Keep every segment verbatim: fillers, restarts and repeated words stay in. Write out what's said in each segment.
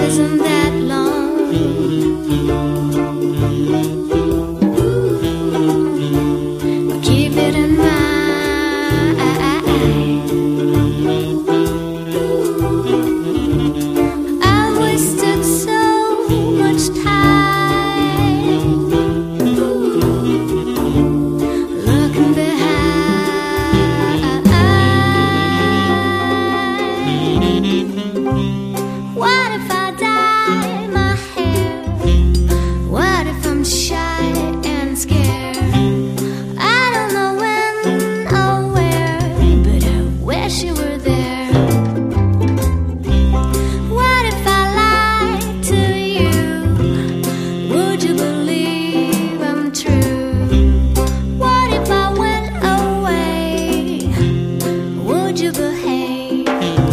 isn't that long. Ooh, keep it in mind. I wasted so much time. Ooh, looking behind. What if I dye my hair? What if I'm shy and scared? I don't know when or where, but I wish you were there. What if I lied to you? Would you believe I'm true? What if I went away? Would you behave?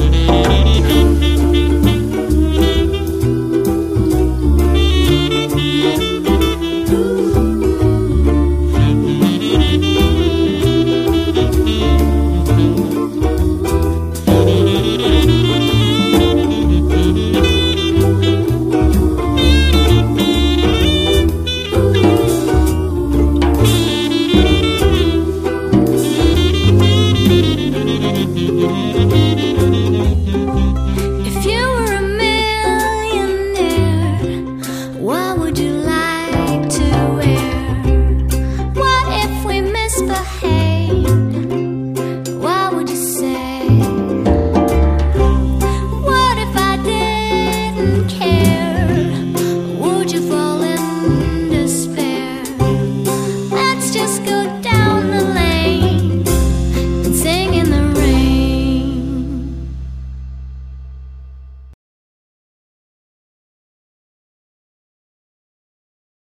If you were a millionaire, what would you like to wear? What if we misbehaved? What would you say? What if I didn't care? Would you fall in despair? Let's just go down